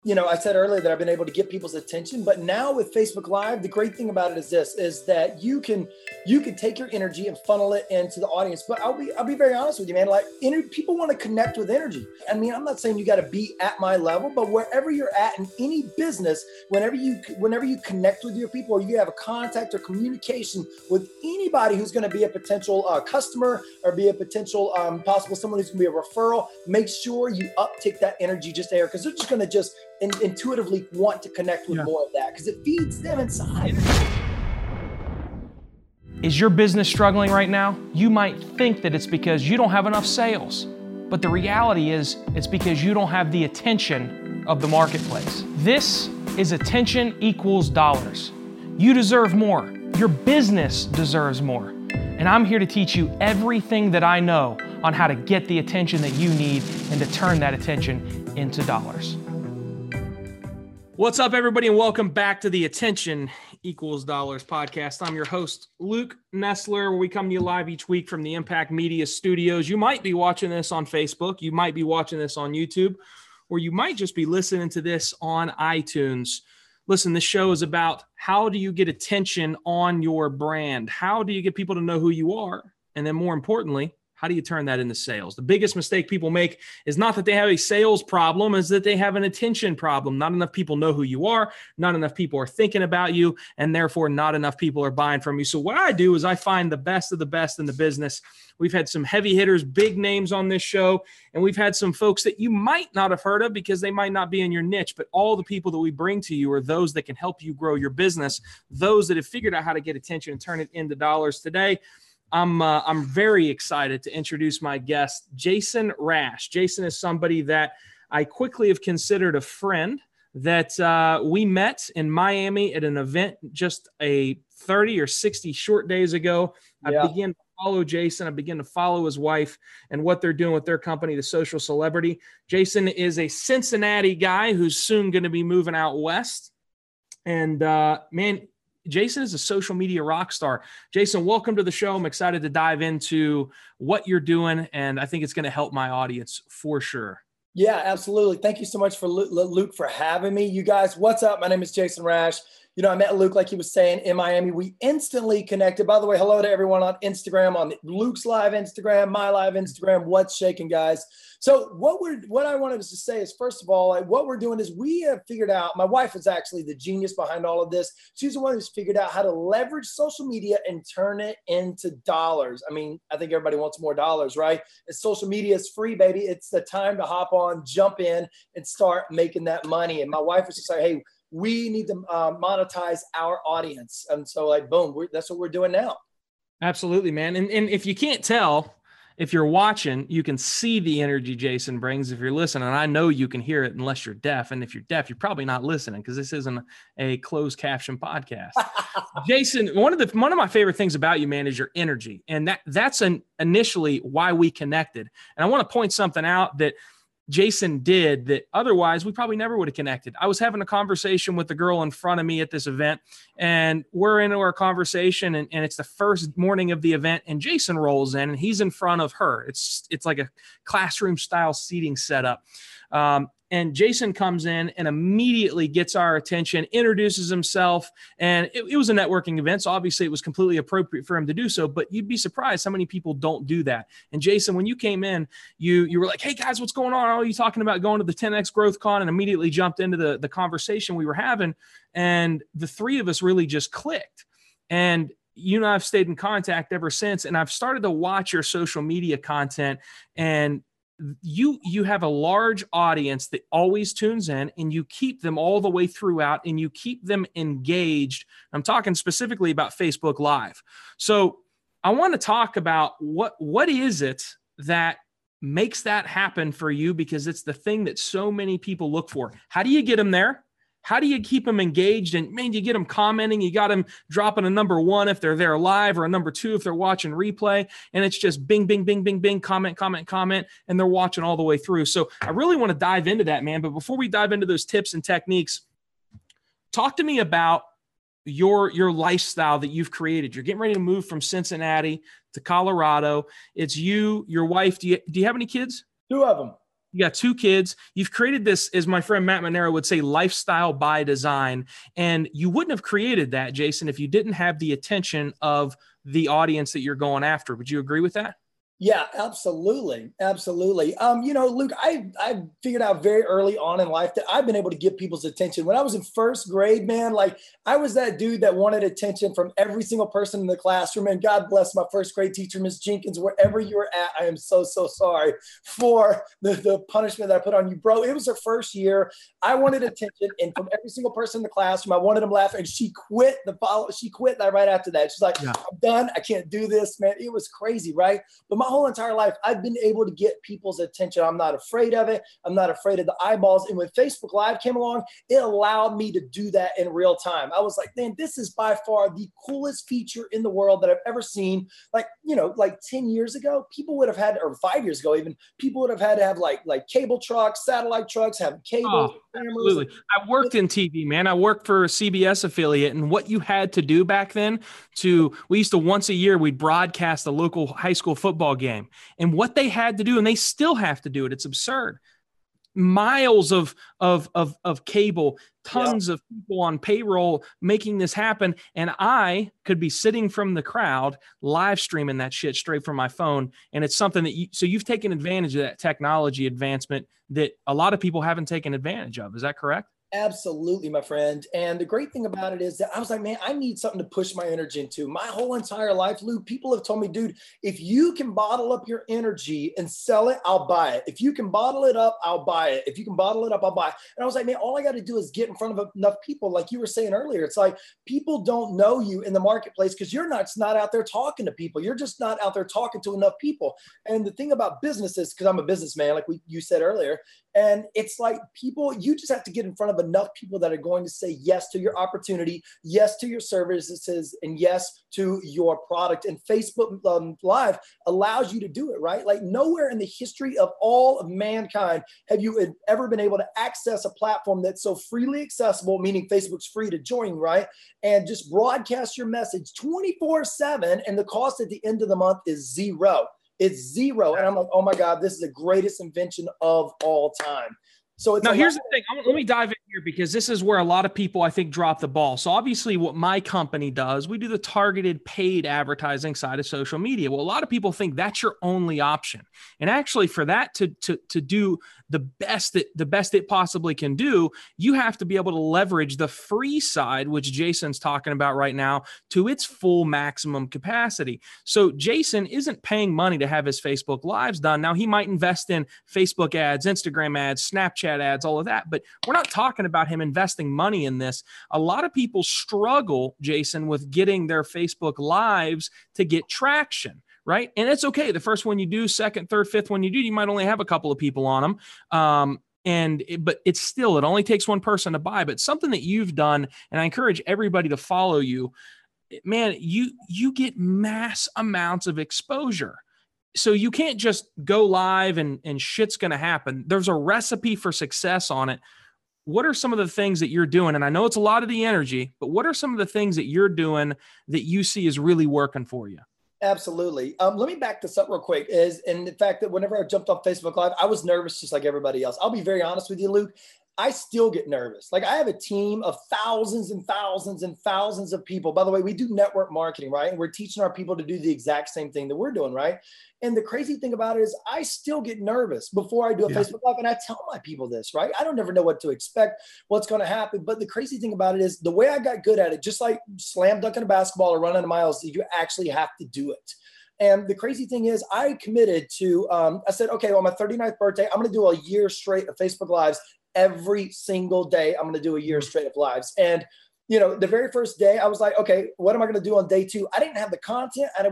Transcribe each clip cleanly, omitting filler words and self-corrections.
I said earlier that I've been able to get people's attention, but now with Facebook Live, the great thing about it is that you can take your energy and funnel it into the audience. But I'll be very honest with you, man. Like, people want to connect with energy. I mean, I'm not saying you got to be at my level, but wherever you're at in any business, whenever you connect with your people, or you have a contact or communication with anybody who's going to be a potential customer or be a potential possible someone who's going to be a referral, make sure you uptick that energy just there, because they're just going to just intuitively want to connect with more of that because it feeds them inside. Is your business struggling right now? You might think that it's because you don't have enough sales, but the reality is it's because you don't have the attention of the marketplace. This is attention equals dollars. You deserve more. Your business deserves more. And I'm here to teach you everything that I know on how to get the attention that you need and to turn that attention into dollars. What's up, everybody, and welcome back to the Attention Equals Dollars podcast. I'm your host, Luke Nestler, where we come to you live each week from the Impact Media Studios. You might be watching this on Facebook, you might be watching this on YouTube, or you might just be listening to this on iTunes. Listen, this show is about how do you get attention on your brand? How do you get people to know who you are? And then more importantly, how do you turn that into sales? The biggest mistake people make is not that they have a sales problem, is that they have an attention problem. Not enough people know who you are, not enough people are thinking about you, and therefore not enough people are buying from you. So what I do is I find the best of the best in the business. We've had some heavy hitters, big names on this show, and we've had some folks that you might not have heard of because they might not be in your niche, but all the people that we bring to you are those that can help you grow your business, those that have figured out how to get attention and turn it into dollars. Today, I'm very excited to introduce my guest, Jason Rash. Jason is somebody that I quickly have considered a friend that we met in Miami at an event just a 30 or 60 short days ago. I began to follow Jason. I began to follow his wife and what they're doing with their company, The Social Celebrity. Jason is a Cincinnati guy who's soon going to be moving out west. And man, Jason is a social media rock star. Jason, welcome to the show. I'm excited to dive into what you're doing, and I think it's going to help my audience for sure. Yeah, absolutely. Thank you so much for Luke for having me. You guys, what's up? My name is Jason Rash. I met Luke, like he was saying, in Miami. We instantly connected. By the way, hello to everyone on Instagram, on Luke's live Instagram, my live Instagram. What's shaking, guys? So what I wanted to say is, first of all, what we're doing is we have figured out, my wife is actually the genius behind all of this. She's the one who's figured out how to leverage social media and turn it into dollars. I mean, I think everybody wants more dollars, right? And social media is free, baby. It's the time to hop on, jump in, and start making that money. And my wife was just like, hey, we need to monetize our audience. And so boom, that's what we're doing now. Absolutely, man. And if you can't tell, if you're watching, you can see the energy Jason brings. If you're listening, I know you can hear it unless you're deaf. And if you're deaf, you're probably not listening because this isn't a closed caption podcast. Jason, one of my favorite things about you, man, is your energy. And that's initially why we connected. And I want to point something out that Jason did that otherwise we probably never would have connected. I was having a conversation with the girl in front of me at this event, and we're into our conversation, and it's the first morning of the event, and Jason rolls in and he's in front of her. It's like a classroom style seating setup. And Jason comes in and immediately gets our attention, introduces himself, and it was a networking event, so obviously it was completely appropriate for him to do so, but you'd be surprised how many people don't do that. And Jason, when you came in, you were like, hey guys, what's going on? Are you talking about going to the 10X Growth Con? And immediately jumped into the conversation we were having, and the three of us really just clicked. And you and I have stayed in contact ever since, and I've started to watch your social media content, and you have a large audience that always tunes in, and you keep them all the way throughout, and you keep them engaged. I'm talking specifically about Facebook Live. So I want to talk about what is it that makes that happen for you, because it's the thing that so many people look for. How do you get them there? How do you keep them engaged? And man, you get them commenting, you got them dropping a number 1 if they're there live, or a number 2 if they're watching replay. And it's just bing, bing, bing, bing, bing, comment, comment, comment. And they're watching all the way through. So I really want to dive into that, man. But before we dive into those tips and techniques, talk to me about your lifestyle that you've created. You're getting ready to move from Cincinnati to Colorado. It's you, your wife. Do you have any kids? 2 of them. You got 2 kids. You've created this, as my friend Matt Monero would say, lifestyle by design. And you wouldn't have created that, Jason, if you didn't have the attention of the audience that you're going after. Would you agree with that? Yeah, absolutely. Absolutely. Luke, I figured out very early on in life that I've been able to get people's attention. When I was in first grade, man, like I was that dude that wanted attention from every single person in the classroom. And God bless my first grade teacher, Miss Jenkins, wherever you were at. I am so, so sorry for the punishment that I put on you, bro. It was her first year. I wanted attention. And from every single person in the classroom, I wanted them laughing. And she quit right after that. She's like, yeah. I'm done. I can't do this, man. It was crazy, right? But my whole entire life, I've been able to get people's attention. I'm not afraid of it. I'm not afraid of the eyeballs. And when Facebook Live came along, it allowed me to do that in real time. I was like, man, this is by far the coolest feature in the world that I've ever seen. Like 10 years ago, people would have had, or 5 years ago even, people would have had to have like cable trucks, satellite trucks, have cable. Absolutely. I worked in TV, man. I worked for a CBS affiliate, and what you had to do back then we used to once a year, we'd broadcast a local high school football game, and what they had to do, and they still have to do it. It's absurd. Miles of cable, tons of people on payroll making this happen. And I could be sitting from the crowd, live streaming that shit straight from my phone. And it's something that so you've taken advantage of that technology advancement that a lot of people haven't taken advantage of. Is that correct? Absolutely, my friend. And the great thing about it is that I was like, man, I need something to push my energy into. My whole entire life, Luke, people have told me, dude, if you can bottle up your energy and sell it, I'll buy it. If you can bottle it up, I'll buy it. If you can bottle it up, I'll buy it. And I was like, man, all I got to do is get in front of enough people. Like you were saying earlier, it's like people don't know you in the marketplace because you're not out there talking to people. You're just not out there talking to enough people. And the thing about businesses, because I'm a businessman, like you said earlier, and it's like people, you just have to get in front of enough people that are going to say yes to your opportunity, yes to your services, and yes to your product. And Facebook Live allows you to do it, right? Like nowhere in the history of all of mankind have you ever been able to access a platform that's so freely accessible, meaning Facebook's free to join, right? And just broadcast your message 24/7, and the cost at the end of the month is zero. It's zero. And I'm like, oh my God, this is the greatest invention of all time. So it's now here's the thing. Let me dive in here because this is where a lot of people, I think, drop the ball. So obviously what my company does, we do the targeted paid advertising side of social media. Well, a lot of people think that's your only option. And actually for that to do the best it possibly can do, you have to be able to leverage the free side, which Jason's talking about right now, to its full maximum capacity. So Jason isn't paying money to have his Facebook Lives done. Now he might invest in Facebook ads, Instagram ads, Snapchat ads, all of that, but we're not talking about him investing money in this. A lot of people struggle, Jason, with getting their Facebook Lives to get traction. Right. And it's okay. The first one you do, second, third, fifth one you do, you might only have a couple of people on them. But it's still, it only takes one person to buy. But something that you've done, and I encourage everybody to follow you, man, you get mass amounts of exposure. So you can't just go live and shit's going to happen. There's a recipe for success on it. What are some of the things that you're doing? And I know it's a lot of the energy, but what are some of the things that you're doing that you see is really working for you? Absolutely. Let me back this up real quick. And the fact that whenever I jumped off Facebook Live, I was nervous just like everybody else. I'll be very honest with you, Luke. I still get nervous. Like I have a team of thousands and thousands and thousands of people. By the way, we do network marketing, right? And we're teaching our people to do the exact same thing that we're doing, right? And the crazy thing about it is I still get nervous before I do a Facebook Live. And I tell my people this, right? I don't never know what to expect, what's going to happen. But the crazy thing about it is the way I got good at it, just like slam dunking a basketball or running a mile, is you actually have to do it. And the crazy thing is I committed to, I said, okay, on my 39th birthday, I'm going to do a year straight of Facebook Lives. Every single day, I'm going to do a year straight of lives. And, the very first day I was like, okay, what am I going to do on day 2? I didn't have the content and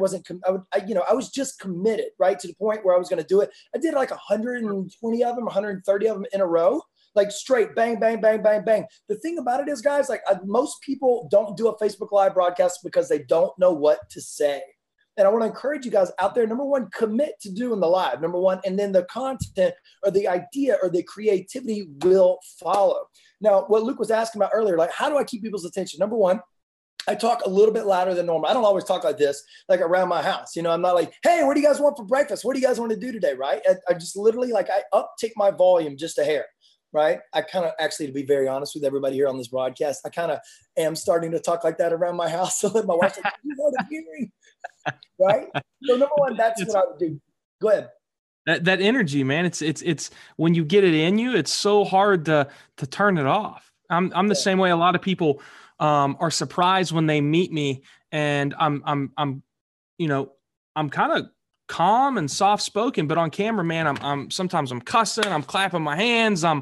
I was just committed, right? To the point where I was going to do it. I did like 120 of them, 130 of them in a row, like straight bang, bang, bang, bang, bang. The thing about it is, guys, like most people don't do a Facebook Live broadcast because they don't know what to say. And I want to encourage you guys out there, number one, commit to doing the live, number one, and then the content or the idea or the creativity will follow. Now, what Luke was asking about earlier, like, how do I keep people's attention? Number one, I talk a little bit louder than normal. I don't always talk like this, like around my house. You know, I'm not like, hey, what do you guys want for breakfast? What do you guys want to do today? Right. I just literally like I uptick my volume just a hair. Right. I kind of actually, to be very honest with everybody here on this broadcast, I kind of am starting to talk like that around my house. So that my wife's like, you know what I'm hearing? Right. So number one, that's what I would do. Go ahead. That energy, man, it's when you get it in you, it's so hard to turn it off. I'm the same way. A lot of people are surprised when they meet me, and I'm kind of calm and soft spoken, but on camera, man, I'm sometimes I'm cussing, I'm clapping my hands, I'm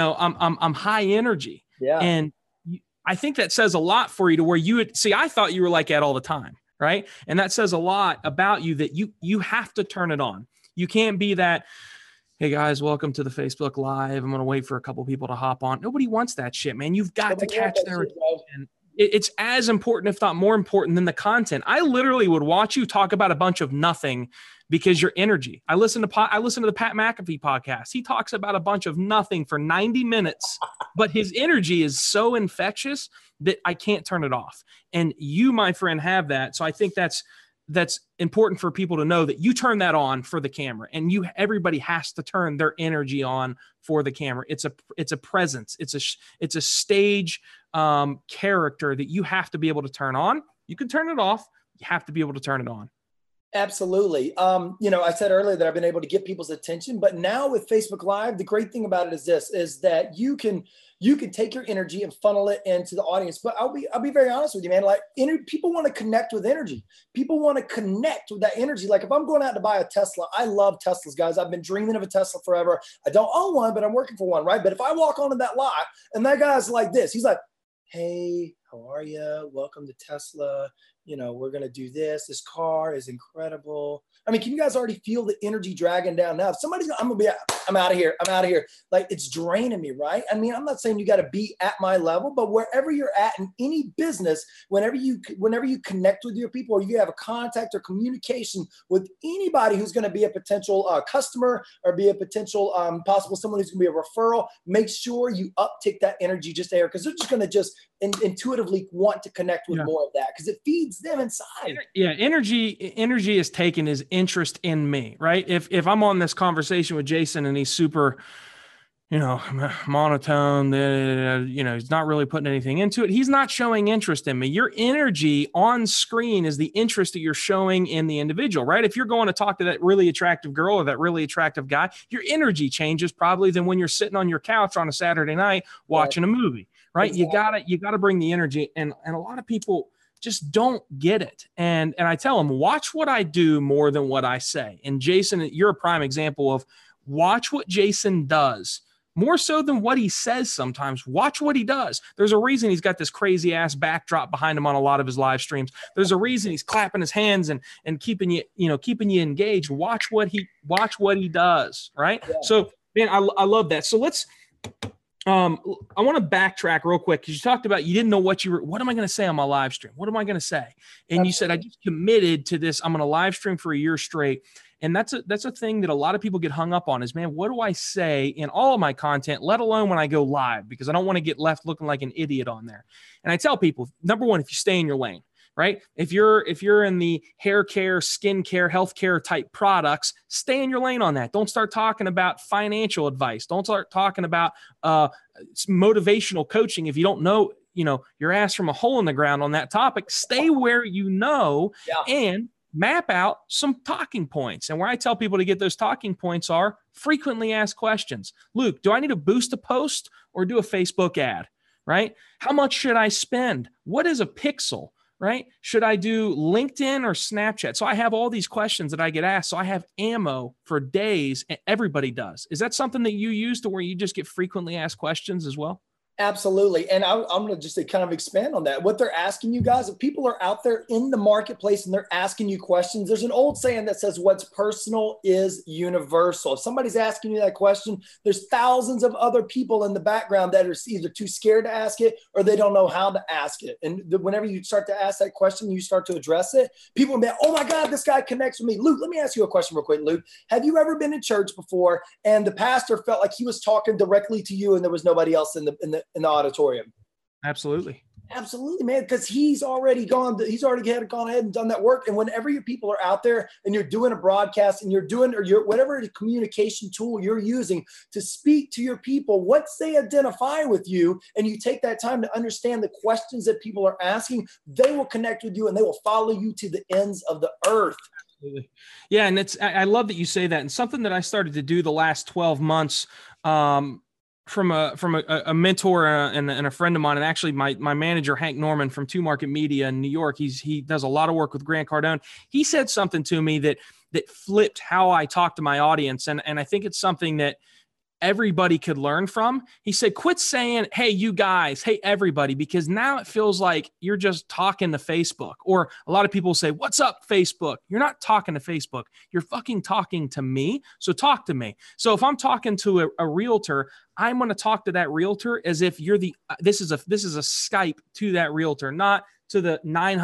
high energy. Yeah. And I think that says a lot for you to where you would see, I thought you were like that all the time. Right. And that says a lot about you that you have to turn it on. You can't be that, hey guys, welcome to the Facebook Live. I'm going to wait for a couple people to hop on. Nobody wants that shit, man. You've got to catch their attention. It's as important, if not more important than the content. I literally would watch you talk about a bunch of nothing because your energy. I listen to the Pat McAfee podcast. He talks about a bunch of nothing for 90 minutes, but his energy is so infectious that I can't turn it off. And you, my friend, have that. So I think that's important for people to know that you turn that on for the camera, and everybody has to turn their energy on for the camera. It's a presence. It's a stage character that you have to be able to turn on. You can turn it off. You have to be able to turn it on. Absolutely. I said earlier that I've been able to get people's attention, but now with Facebook Live, the great thing about it is that you can take your energy and funnel it into the audience. But I'll be very honest with you, man. Like people want to connect with energy. People want to connect with that energy. Like if I'm going out to buy a Tesla, I love Teslas, guys. I've been dreaming of a Tesla forever. I don't own one, but I'm working for one, right? But if I walk onto that lot and that guy's like this, he's like, hey, how are you? Welcome to Tesla. We're going to do this. This car is incredible. I mean, can you guys already feel the energy dragging down now? If somebody's, I'm out of here. Like it's draining me, right? I mean, I'm not saying you got to be at my level, but wherever you're at in any business, whenever you connect with your people, or you have a contact or communication with anybody who's going to be a potential customer or be a potential possible someone who's going to be a referral, make sure you uptick that energy just there, because they're just going to intuitively want to connect with more of that because it feeds them inside. Yeah. Energy is taking his interest in me, right? If I'm on this conversation with Jason and he's super, monotone, he's not really putting anything into it. He's not showing interest in me. Your energy on screen is the interest that you're showing in the individual, right? If you're going to talk to that really attractive girl or that really attractive guy, your energy changes probably than when you're sitting on your couch on a Saturday night watching a movie, right? Exactly. You gotta bring the energy, and a lot of people just don't get it. And I tell them, watch what I do more than what I say. And Jason, you're a prime example of watch what Jason does more so than what he says sometimes. Watch what he does. There's a reason he's got this crazy ass backdrop behind him on a lot of his live streams. There's a reason he's clapping his hands and keeping you engaged. Watch what he does. Right. Yeah. So man, I love that. So let's, I want to backtrack real quick because you talked about you didn't know what am I going to say on my live stream? What am I going to say? And you said, I just committed to this. I'm going to live stream for a year straight. And that's a thing that a lot of people get hung up on is, man, what do I say in all of my content, let alone when I go live? Because I don't want to get left looking like an idiot on there. And I tell people, number one, if you stay in your lane, right? If you're in the hair care, skin care, healthcare type products, stay in your lane on that. Don't start talking about financial advice. Don't start talking about motivational coaching. If you don't know, your ass from a hole in the ground on that topic, stay where and map out some talking points. And where I tell people to get those talking points are frequently asked questions. Luke, do I need to boost a post or do a Facebook ad, right? How much should I spend? What is a pixel? Right? Should I do LinkedIn or Snapchat? So I have all these questions that I get asked. So I have ammo for days, and everybody does. Is that something that you use to where you just get frequently asked questions as well? Absolutely. And I'm going to just kind of expand on that. What they're asking you guys, if people are out there in the marketplace and they're asking you questions, there's an old saying that says what's personal is universal. If somebody's asking you that question, there's thousands of other people in the background that are either too scared to ask it or they don't know how to ask it. And whenever you start to ask that question, you start to address it, people will be like, oh my God, this guy connects with me. Luke, let me ask you a question real quick, Luke. Have you ever been in church before and the pastor felt like he was talking directly to you and there was nobody else in the auditorium? Absolutely. Absolutely, man, because he's already gone ahead and done that work. And whenever your people are out there and you're doing a broadcast and you're doing, or you're whatever the communication tool you're using to speak to your people, once they identify with you and you take that time to understand the questions that people are asking, they will connect with you and they will follow you to the ends of the earth. Absolutely. Yeah. And I love that you say that. And something that I started to do the last 12 months, from a mentor and a friend of mine, and actually my manager, Hank Norman from Two Market Media in New York. He does a lot of work with Grant Cardone. He said something to me that flipped how I talk to my audience. And I think it's something that everybody could learn from. He said, quit saying, hey, you guys, hey, everybody, because now it feels like you're just talking to Facebook. Or a lot of people say, what's up, Facebook? You're not talking to Facebook. You're fucking talking to me. So talk to me. So if I'm talking to a realtor, I'm going to talk to that realtor as if you're this is a Skype to that realtor, not to the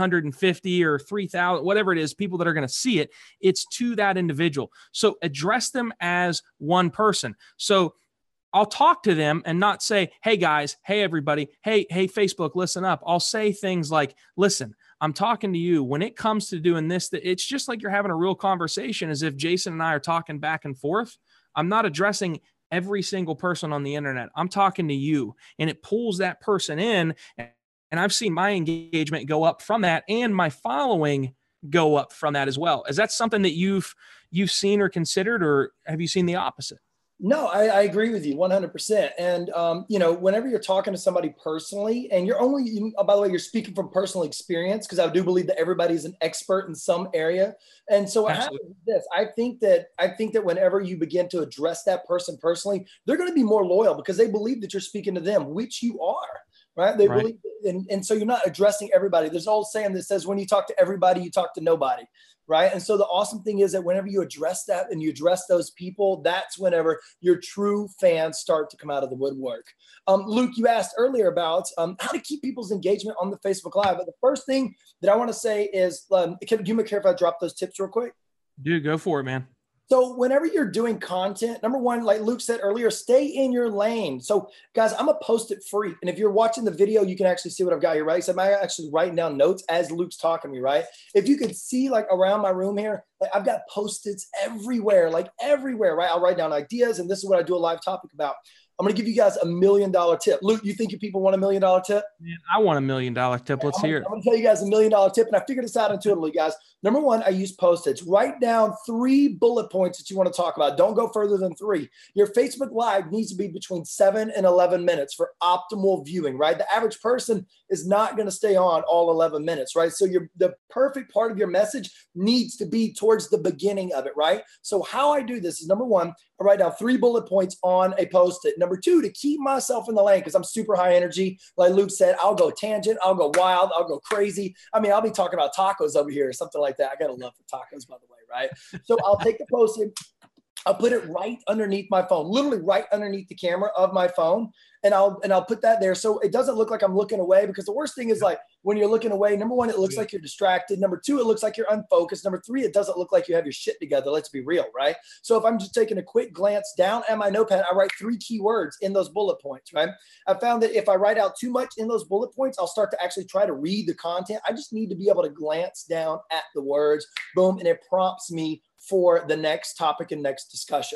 950 or 3,000, whatever it is, people that are going to see it. It's to that individual. So address them as one person. So I'll talk to them and not say, hey guys, hey everybody, hey Facebook, listen up. I'll say things like, listen, I'm talking to you. When it comes to doing this, it's just like you're having a real conversation, as if Jason and I are talking back and forth. I'm not addressing every single person on the internet. I'm talking to you, and it pulls that person in. And I've seen my engagement go up from that, and my following go up from that as well. Is that something that you've seen or considered, or have you seen the opposite? No, I agree with you 100%. And, whenever you're talking to somebody personally, and by the way, you're speaking from personal experience, because I do believe that everybody's an expert in some area. And so what happens is this, I think that whenever you begin to address that person personally, they're going to be more loyal because they believe that you're speaking to them, which you are. Right. They believe, and so you're not addressing everybody. There's an old saying that says, when you talk to everybody, you talk to nobody. Right. And so the awesome thing is that whenever you address that and you address those people, that's whenever your true fans start to come out of the woodwork. Luke, you asked earlier about how to keep people's engagement on the Facebook Live. But the first thing that I want to say is, do you care if I drop those tips real quick? Dude, go for it, man. So whenever you're doing content, number one, like Luke said earlier, stay in your lane. So guys, I'm a Post-it freak. And if you're watching the video, you can actually see what I've got here, right? So I'm actually writing down notes as Luke's talking to me, right? If you could see like around my room here, like I've got Post-its everywhere, right? I'll write down ideas, and this is what I do a live topic about. I'm going to give you guys $1 million tip. Luke, you think your people want $1 million tip? Man, I want $1 million tip. Let's hear it. I'm going to tell you guys $1 million tip, and I figured this out intuitively, guys. Number one, I use Post-its. Write down 3 bullet points that you want to talk about. Don't go further than 3. Your Facebook Live needs to be between 7 and 11 minutes for optimal viewing, right? The average person is not going to stay on all 11 minutes, right? So the perfect part of your message needs to be towards the beginning of it, right? So how I do this is, number one, I write down 3 bullet points on a Post-it. Number 2, to keep myself in the lane, because I'm super high energy. Like Luke said, I'll go tangent, I'll go wild, I'll go crazy. I mean, I'll be talking about tacos over here or something like that. I got a love for tacos, by the way, right? So I'll take the Post-it, I'll put it right underneath my phone, literally right underneath the camera of my phone. And I'll put that there. So it doesn't look like I'm looking away, because the worst thing is, like, when you're looking away, number one, it looks like you're distracted. Number 2, it looks like you're unfocused. Number 3, it doesn't look like you have your shit together. Let's be real, right? So if I'm just taking a quick glance down at my notepad, I write 3 keywords in those bullet points, right? I found that if I write out too much in those bullet points, I'll start to actually try to read the content. I just need to be able to glance down at the words, boom, and it prompts me for the next topic and next discussion.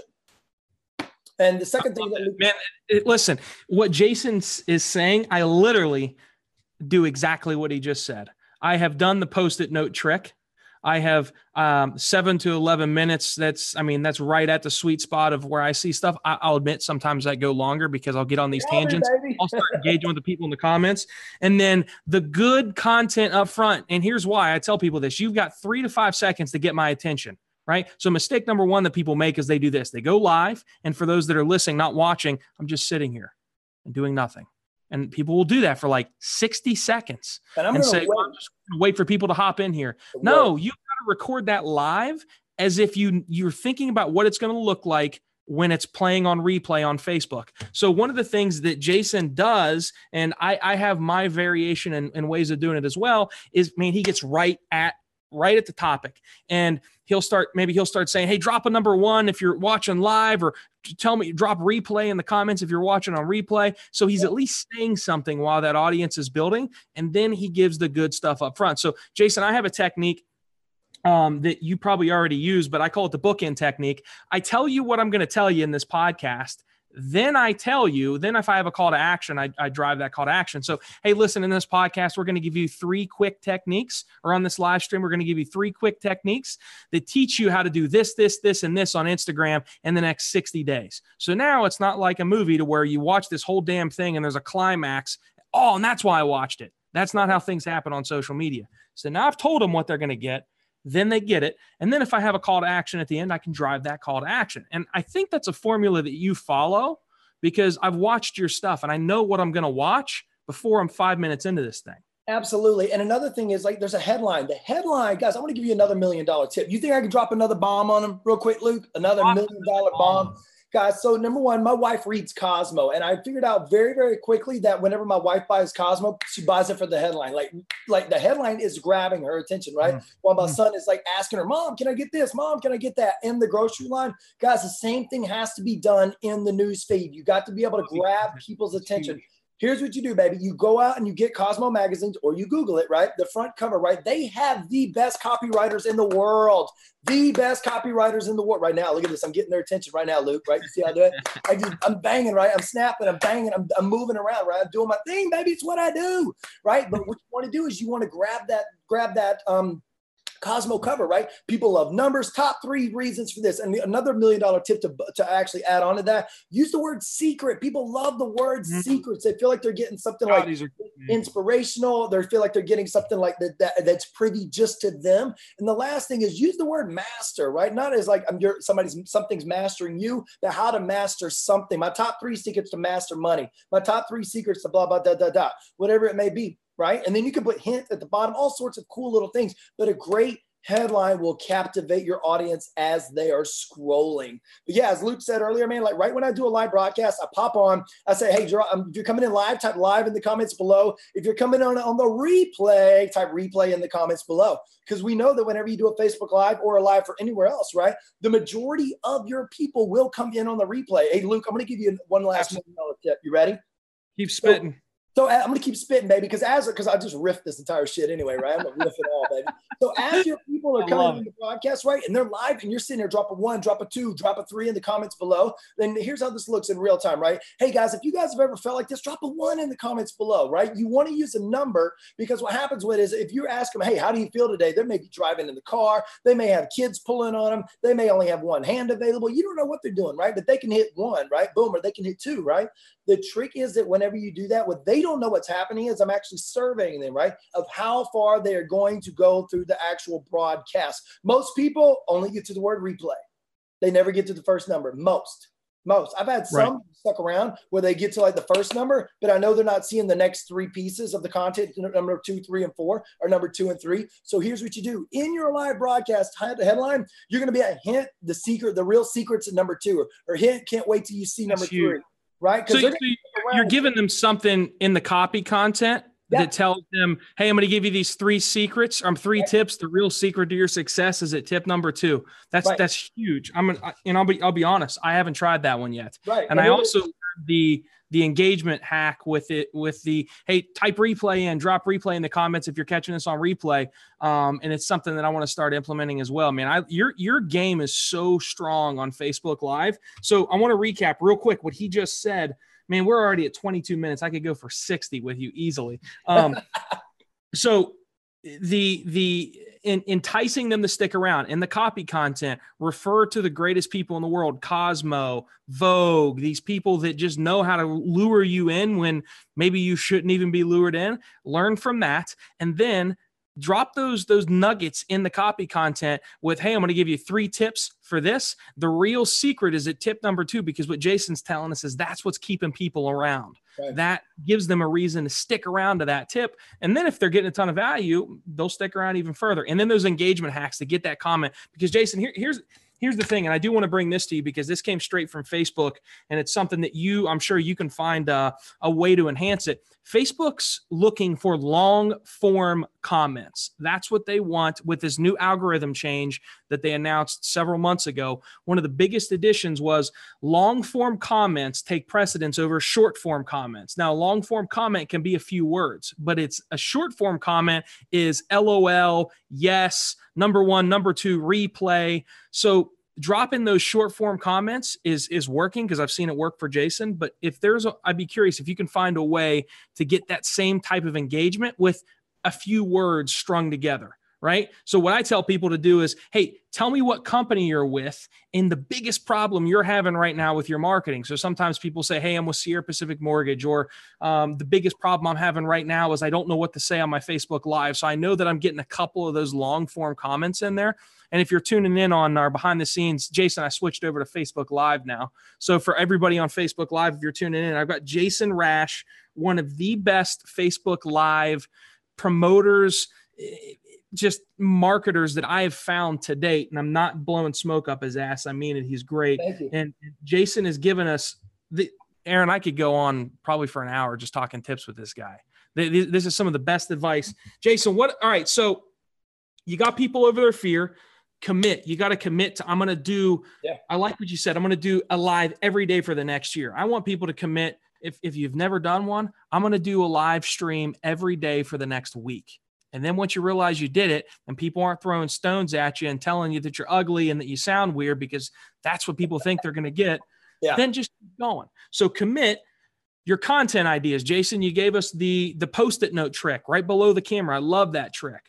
And the second thing listen, what Jason is saying, I literally do exactly what he just said. I have done the Post-it note trick. I have 7 to 11 minutes. That's right at the sweet spot of where I see stuff. I'll admit sometimes I go longer because I'll get on these tangents. I'll start engaging with the people in the comments. And then the good content up front. And here's why I tell people this. You've got 3 to 5 seconds to get my attention. Right. So mistake number 1 that people make is they do this. They go live. And for those that are listening, not watching, I'm just sitting here and doing nothing. And people will do that for like 60 seconds and say, well, I'm just going to wait for people to hop in here. No, you've got to record that live as if you're thinking about what it's going to look like when it's playing on replay on Facebook. So one of the things that Jason does, and I have my variation and ways of doing it as well, is, he gets right at right at the topic. And maybe he'll start saying, hey, drop a number 1 if you're watching live, or tell me, drop replay in the comments if you're watching on replay. So he's at least saying something while that audience is building. And then he gives the good stuff up front. So Jason, I have a technique that you probably already use, but I call it the bookend technique. I tell you what I'm going to tell you in this podcast. Then I tell you, then if I have a call to action, I drive that call to action. So, hey, listen, in this podcast, we're going to give you 3 quick techniques, or on this live stream, we're going to give you 3 quick techniques that teach you how to do this, this, this, and this on Instagram in the next 60 days. So now it's not like a movie to where you watch this whole damn thing and there's a climax. Oh, and that's why I watched it. That's not how things happen on social media. So now I've told them what they're going to get. Then they get it. And then if I have a call to action at the end, I can drive that call to action. And I think that's a formula that you follow, because I've watched your stuff and I know what I'm going to watch before I'm 5 minutes into this thing. Absolutely. And another thing is, like, there's a headline. The headline, guys, I want to give you another $1 million tip. You think I can drop another bomb on them real quick, Luke? Another $1 million bomb? Guys, so number 1, my wife reads Cosmo, and I figured out very, very quickly that whenever my wife buys Cosmo, she buys it for the headline. Like the headline is grabbing her attention, right? While my son is like asking her, Mom, can I get this? Mom, can I get that? In the grocery line. Guys, the same thing has to be done in the news feed. You got to be able to grab people's attention. Here's what you do, baby. You go out and you get Cosmo magazines, or you Google it, right? The front cover, right? They have the best copywriters in the world. The best copywriters in the world right now. Look at this. I'm getting their attention right now, Luke, right? You see how I do it? I'm banging, right? I'm snapping, I'm banging, I'm moving around, right? I'm doing my thing, baby. It's what I do, right? But what you want to do is you want to grab that Cosmo cover, right? People love numbers. Top 3 reasons for this. And another $1 million tip to actually add on to that, use the word secret. People love the word secrets. They feel like they're getting something like inspirational. They feel like they're getting something like that's privy just to them. And the last thing is use the word master, right? Not as like something's mastering you, but how to master something. My top 3 secrets to master money. My top 3 secrets to blah, blah, da, da, da, whatever it may be. Right. And then you can put hint at the bottom, all sorts of cool little things, but a great headline will captivate your audience as they are scrolling. But yeah, as Luke said earlier, man, like right when I do a live broadcast, I pop on, I say, hey, if you're coming in live, type live in the comments below. If you're coming on the replay, type replay in the comments below. Because we know that whenever you do a Facebook Live or a live for anywhere else, right, the majority of your people will come in on the replay. Hey, Luke, I'm going to give you one last $1 million tip. You ready? Keep spitting. So I'm going to keep spitting, baby, because I just riffed this entire shit anyway, right? I'm going to riff it all, baby. So as your people are coming in the broadcast, right, and they're live and you're sitting there, drop a 1, drop a 2, drop a 3 in the comments below, then here's how this looks in real time, right? Hey, guys, if you guys have ever felt like this, drop a 1 in the comments below, right? You want to use a number, because what happens with it is if you ask them, hey, how do you feel today? They may be driving in the car. They may have kids pulling on them. They may only have one hand available. You don't know what they're doing, right? But they can hit 1, right? Boom, or they can hit 2, right? The trick is that whenever you do that, what they don't know what's happening is I'm actually surveying them, right, of how far they are going to go through the actual broadcast. Most people only get to the word replay. They never get to the first number. Most. I've had some stuck around where they get to like the first number, but I know they're not seeing the next 3 pieces of the content, number 2, 3, and 4, or number 2 and 3. So here's what you do. In your live broadcast headline, you're going to be a hint, the real secrets at number 2, or hint, can't wait till you see number 3. Right? So you're giving them something in the copy content that tells them, hey, I'm going to give you these 3 secrets, 3 tips. The real secret to your success is at tip number 2. That's huge. I'll be honest. I haven't tried that one yet. Right. And I also learned the engagement hack with the, hey, type replay in, drop replay in the comments if you're catching this on replay. And it's something that I want to start implementing as well, man. Your game is so strong on Facebook Live. So I want to recap real quick what he just said. Man, we're already at 22 minutes. I could go for 60 with you easily. So in enticing them to stick around in the copy content, refer to the greatest people in the world, Cosmo, Vogue, these people that just know how to lure you in when maybe you shouldn't even be lured in. Learn from that. And then drop those nuggets in the copy content with, hey, I'm going to give you 3 tips for this. The real secret is at tip number 2, because what Jason's telling us is that's what's keeping people around. Right. That gives them a reason to stick around to that tip. And then if they're getting a ton of value, they'll stick around even further. And then those engagement hacks to get that comment, because Jason, here's here's the thing, and I do want to bring this to you because this came straight from Facebook, and it's something that I'm sure you can find a way to enhance it. Facebook's looking for long form comments. That's what they want with this new algorithm change that they announced several months ago. One of the biggest additions was long form comments take precedence over short form comments. Now, a long form comment can be a few words, but it's a short form comment is LOL, yes, number one, number two, replay. So dropping those short form comments is working because I've seen it work for Jason. But if I'd be curious if you can find a way to get that same type of engagement with a few words strung together, right? So what I tell people to do is, hey, tell me what company you're with and the biggest problem you're having right now with your marketing. So sometimes people say, hey, I'm with Sierra Pacific Mortgage, or the biggest problem I'm having right now is I don't know what to say on my Facebook Live. So I know that I'm getting a couple of those long form comments in there. And if you're tuning in on our behind the scenes, Jason, I switched over to Facebook Live now. So for everybody on Facebook Live, if you're tuning in, I've got Jason Rash, one of the best Facebook Live promoters, just marketers that I have found to date. And I'm not blowing smoke up his ass. I mean it. He's great. Thank you. And Jason has given us Aaron, I could go on probably for an hour just talking tips with this guy. This is some of the best advice. Jason, all right. So you got people over their fear. Commit. You got to commit to, I'm going to do, I like what you said. I'm going to do a live every day for the next year. I want people to commit. If you've never done one, I'm going to do a live stream every day for the next week. And then once you realize you did it and people aren't throwing stones at you and telling you that you're ugly and that you sound weird because that's what people think they're going to get, then just keep going. So commit your content ideas. Jason, you gave us the Post-it note trick right below the camera. I love that trick.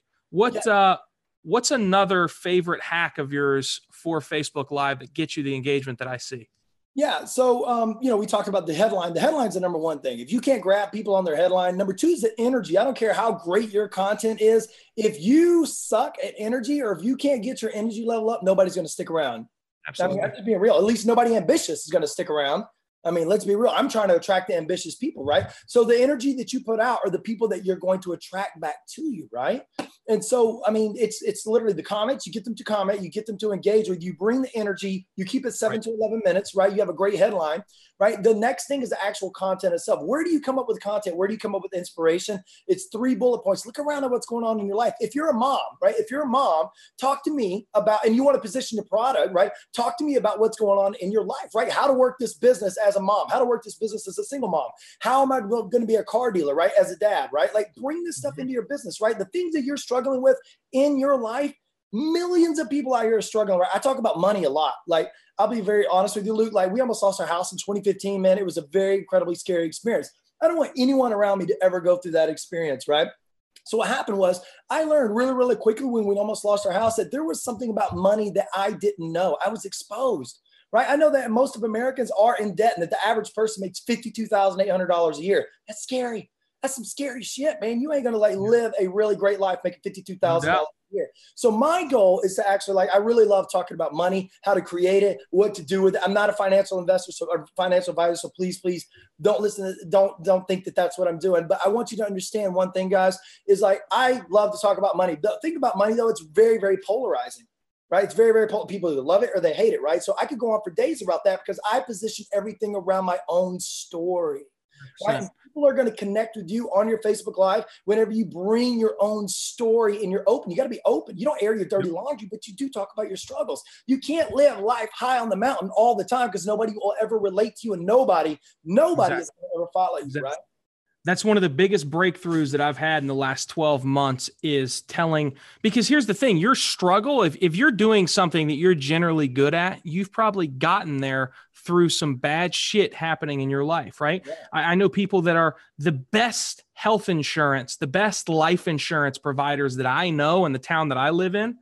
What's another favorite hack of yours for Facebook Live that gets you the engagement that I see? Yeah. So, we talked about the headline. The headline's the number one thing. If you can't grab people on their headline, number two is the energy. I don't care how great your content is. If you suck at energy, or if you can't get your energy level up, nobody's going to stick around. Absolutely. I mean, that's being real. At least nobody ambitious is going to stick around. I mean, let's be real. I'm trying to attract the ambitious people, right? So the energy that you put out are the people that you're going to attract back to you, right? And so, I mean, it's literally the comments. You get them to comment, you get them to engage with you, bring the energy, you keep it 7 to 11 minutes, right? You have a great headline, right? The next thing is the actual content itself. Where do you come up with content? Where do you come up with inspiration? It's 3 bullet points. Look around at what's going on in your life. If you're a mom, right? If you're a mom, talk to me about, and you want to position your product, right? Talk to me about what's going on in your life, right? How to work this business as a mom, how to work this business as a single mom. How am I going to be a car dealer, right? As a dad, right? Like bring this stuff into your business, right? The things that you're struggling with in your life, millions of people out here are struggling, right? I talk about money a lot. Like, I'll be very honest with you, Luke. Like, we almost lost our house in 2015, man. It was a very incredibly scary experience. I don't want anyone around me to ever go through that experience, right? So what happened was I learned really, really quickly when we almost lost our house that there was something about money that I didn't know. I was exposed, right? I know that most of Americans are in debt and that the average person makes $52,800 a year. That's scary. That's some scary shit, man. You ain't going to live a really great life making $52,000 a year. So my goal is to actually I really love talking about money, how to create it, what to do with it. I'm not a financial investor or financial advisor. So please don't listen. Don't think that that's what I'm doing. But I want you to understand one thing, guys, is I love to talk about money. The thing about money though, it's very, very polarizing. Right? It's very, very people either love it or they hate it. Right? So I could go on for days about that because I position everything around my own story. Right? And people are going to connect with you on your Facebook Live whenever you bring your own story and you're open. You got to be open. You don't air your dirty laundry, but you do talk about your struggles. You can't live life high on the mountain all the time because nobody will ever relate to you, and nobody is going to ever follow you, right? That's one of the biggest breakthroughs that I've had in the last 12 months is telling, because here's the thing, your struggle, if you're doing something that you're generally good at, you've probably gotten there through some bad shit happening in your life, right? Yeah. I know people that are the best health insurance, the best life insurance providers that I know in the town that I live in.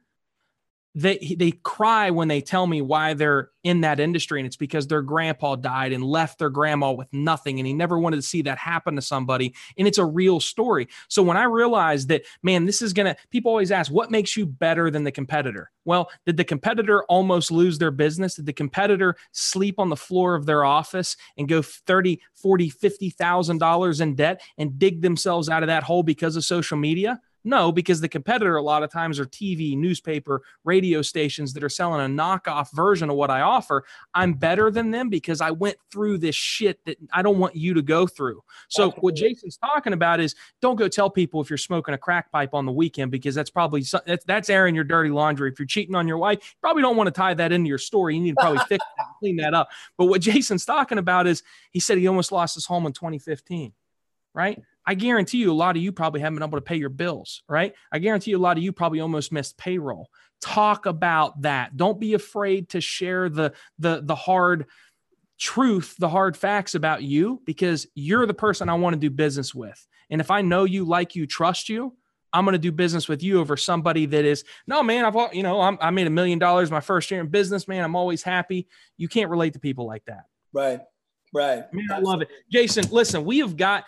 They cry when they tell me why they're in that industry. And it's because their grandpa died and left their grandma with nothing. And he never wanted to see that happen to somebody. And it's a real story. So when I realized that, man, people always ask, what makes you better than the competitor? Well, did the competitor almost lose their business? Did the competitor sleep on the floor of their office and go $30,000, $40,000, $50,000 in debt and dig themselves out of that hole because of social media? No, because the competitor a lot of times are TV, newspaper, radio stations that are selling a knockoff version of what I offer. I'm better than them because I went through this shit that I don't want you to go through. So what Jason's talking about is don't go tell people if you're smoking a crack pipe on the weekend, because that's probably that's airing your dirty laundry. If you're cheating on your wife, you probably don't want to tie that into your story. You need to probably fix that, clean that up. But what Jason's talking about is he said he almost lost his home in 2015, right? I guarantee you a lot of you probably haven't been able to pay your bills, right? I guarantee you a lot of you probably almost missed payroll. Talk about that. Don't be afraid to share the hard truth, the hard facts about you, because you're the person I want to do business with. And if I know you, like you, trust you, I'm going to do business with you over somebody that is, no, man, I made $1 million my first year in business, man. I'm always happy. You can't relate to people like that. Right. Man, I love it. Jason, listen, we're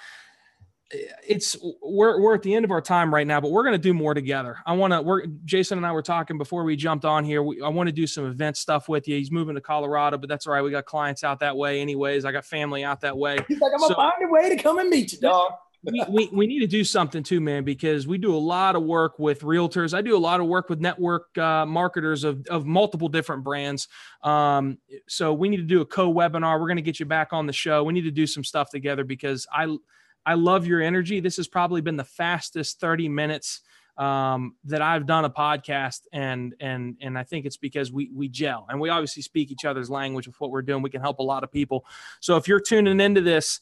at the end of our time right now, but we're going to do more together. Jason and I were talking before we jumped on here. I want to do some event stuff with you. He's moving to Colorado, but that's all right. We got clients out that way anyways. I got family out that way. He's like, I'm going to find a way to come and meet you, dog. we need to do something too, man, because we do a lot of work with realtors. I do a lot of work with network marketers of multiple different brands. So we need to do a co-webinar. We're going to get you back on the show. We need to do some stuff together because I love your energy. This has probably been the fastest 30 minutes that I've done a podcast. And I think it's because we gel, and we obviously speak each other's language with what we're doing. We can help a lot of people. So if you're tuning into this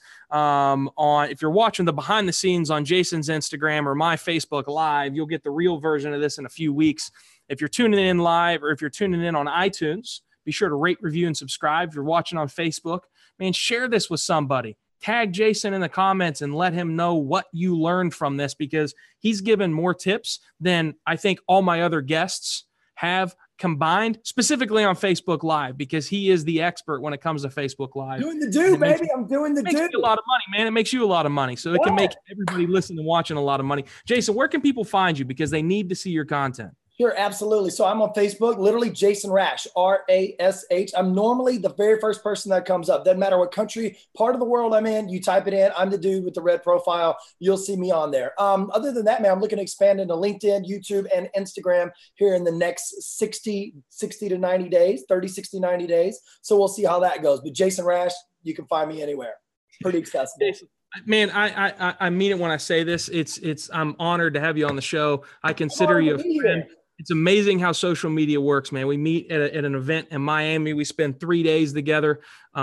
if you're watching the behind the scenes on Jason's Instagram or my Facebook Live, you'll get the real version of this in a few weeks. If you're tuning in live, or if you're tuning in on iTunes, be sure to rate, review, and subscribe. If you're watching on Facebook, man, share this with somebody. Tag Jason in the comments and let him know what you learned from this, because he's given more tips than I think all my other guests have combined, specifically on Facebook Live, because he is the expert when it comes to Facebook Live. Doing the do, baby. I'm doing the do. It makes me a lot of money, man. It makes you a lot of money. So it can make everybody listening and watching a lot of money. Jason, where can people find you? Because they need to see your content. Sure, absolutely. So I'm on Facebook, literally Jason Rash, R-A-S-H. I'm normally the very first person that comes up. Doesn't matter what country, part of the world I'm in, you type it in. I'm the dude with the red profile. You'll see me on there. Other than that, man, I'm looking to expand into LinkedIn, YouTube, and Instagram here in the next 60 to 90 days, 30, 60, 90 days. So we'll see how that goes. But Jason Rash, you can find me anywhere. Pretty accessible. Jason. Man, I mean it when I say this. I'm honored to have you on the show. I consider you a friend. It's amazing how social media works, man. We meet at an event in Miami. We spend 3 days together.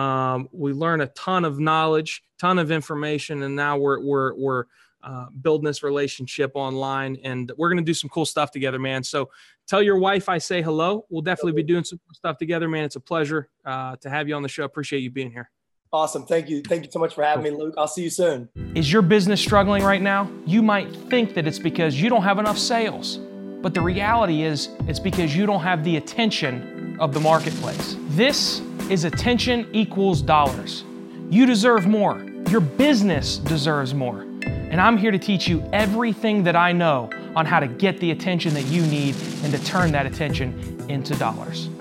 We learn a ton of knowledge, ton of information, and now we're building this relationship online, and we're going to do some cool stuff together, man. So tell your wife I say hello. We'll definitely be doing some stuff together, man. It's a pleasure to have you on the show. Appreciate you being here. Awesome. Thank you. Thank you so much for having me, Luke. I'll see you soon. Is your business struggling right now? You might think that it's because you don't have enough sales, but the reality is it's because you don't have the attention of the marketplace. This is attention equals dollars. You deserve more. Your business deserves more. And I'm here to teach you everything that I know on how to get the attention that you need and to turn that attention into dollars.